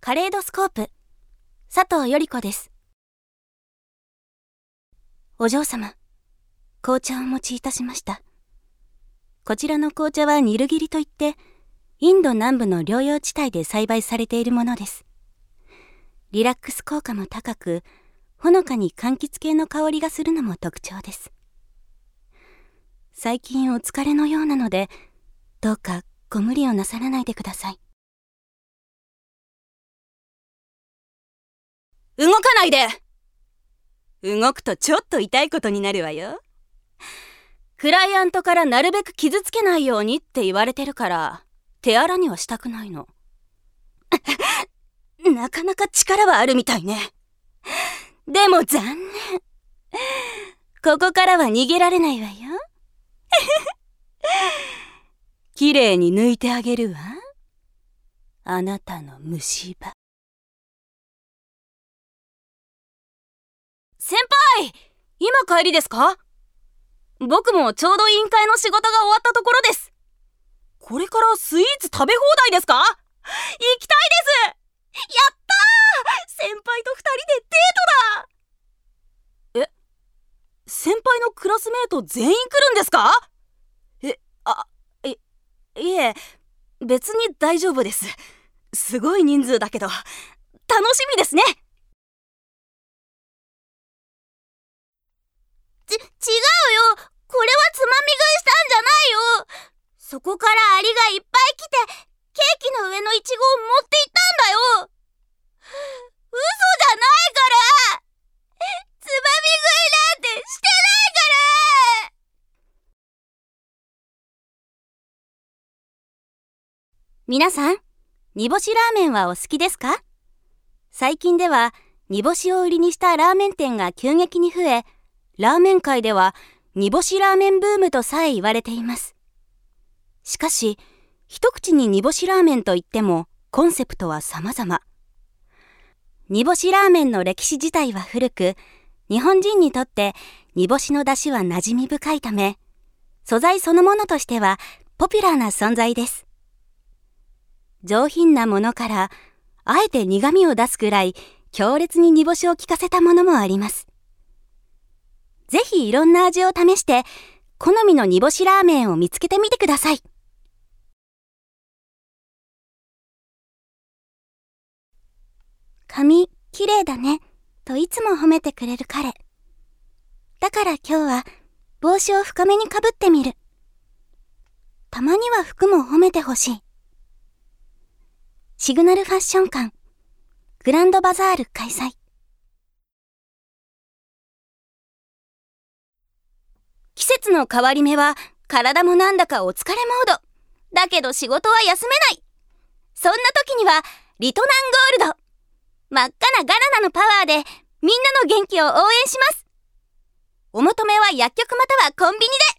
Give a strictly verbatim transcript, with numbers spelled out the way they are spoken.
カレードスコープ佐藤頼子です。お嬢様、紅茶をお持ちいたしました。こちらの紅茶はニルギリといってインド南部の療養地帯で栽培されているものです。リラックス効果も高く、ほのかに柑橘系の香りがするのも特徴です。最近お疲れのようなので、どうかご無理をなさらないでください。 動かないで！動くとちょっと痛いことになるわよ。クライアントからなるべく傷つけないようにって言われてるから、手荒にはしたくないの。なかなか力はあるみたいね。でも残念。ここからは逃げられないわよ。きれいに抜いてあげるわ。あなたの虫歯。先輩、今帰りですか？僕もちょうど委員会の仕事が終わったところです。これからスイーツ食べ放題ですか？行きたいです！やったー！先輩と二人でデートだ！え、先輩のクラスメート全員来るんですか？え、あ、い、いえ、別に大丈夫です。すごい人数だけど、楽しみですね！ち、違うよ！これはつまみ食いしたんじゃないよ！そこからアリがいっぱい来て、ケーキの上のイチゴを持っていったんだよ！嘘じゃないから！つまみ食いなんてしてないから！ 皆さん、煮干しラーメンはお好きですか？最近では煮干しを売りにしたラーメン店が急激に増え、ラーメン界では煮干しラーメンブームとさえ言われています。しかし、一口に煮干しラーメンといってもコンセプトは様々。煮干しラーメンの歴史自体は古く、日本人にとって煮干しの出汁は馴染み深いため、素材そのものとしてはポピュラーな存在です。上品なものから、あえて苦味を出すくらい強烈に煮干しを効かせたものもあります。ぜひいろんな味を試して、好みの煮干しラーメンを見つけてみてください。髪、きれいだね、といつも褒めてくれる彼。だから今日は帽子を深めにかぶってみる。たまには服も褒めてほしい。シグナルファッション館、グランドバザール開催。季節の変わり目は体もなんだかお疲れモード。だけど仕事は休めない。そんな時にはリトナンゴールド。真っ赤なガラナのパワーでみんなの元気を応援します。お求めは薬局またはコンビニで。